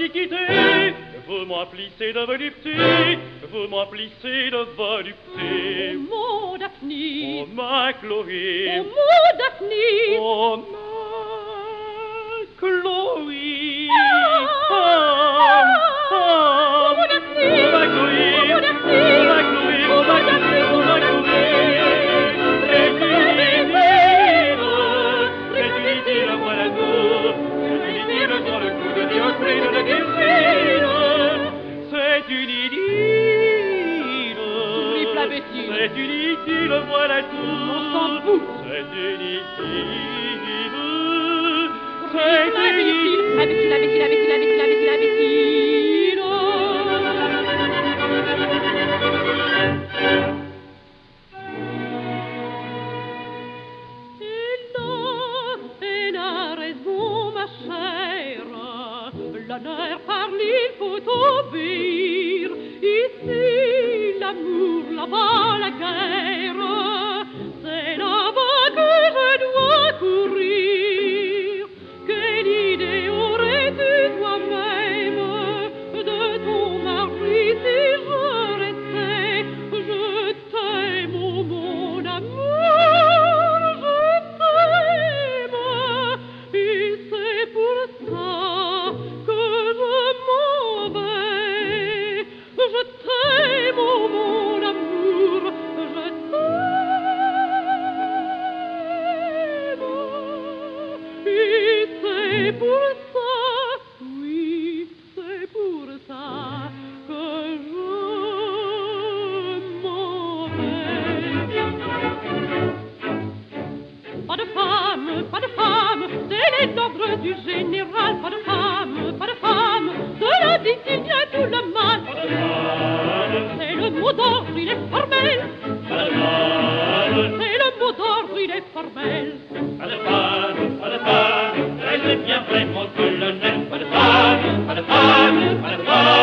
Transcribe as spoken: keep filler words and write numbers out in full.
l'antiquité, vous m'emplissez de volupté, vous m'emplissez de volupté. Oh, mon Daphné, Oh, ma Chloé, oh, mon Daphné, oh, ma Chloé, ah, ah, ah, oh, mon Daphné, oh, ma Chloé, oh, mon Daphné, oh, ma Chloé, oh, mon Daphné, oh, ma Chloé, c'est une idylle, c'est une idylle, voilà tout, c'est une idylle sur le coup de Dioclède de Guilfine, c'est une idylle, Triple imbécile. c'est une idylle, voilà tout, On s'en fout. c'est une idylle, c'est Triple une imbécile, imbécile, imbécile, imbécile, imbécile, imbécile, imbécile. Elle a raison, ma chère, l'honneur parle, il faut obéir. Ici, l'amour, là-bas, la guerre, c'est là-bas que je dois courir. Quelle idée aurais-tu toi-même de ton mari si je restais? Je t'aime, oh mon amour, je t'aime, et c'est pour ça que je m'en vais. Je t'aime, oh mon amour, je t'aime, et c'est pour ça, oui, c'est pour ça que je m'en vais. Pas de femme, pas de femme, c'est les ordres du général. Pas de femme, pas de femme, cela dit qu'il y a tout le mal. C'est le mot d'ordre, il est formel. C'est le mot d'ordre, il est formel. Pas de femme, pas de femme, elle est bien vrai mon colonel. Pas de femme, pas de femme, pas de femme.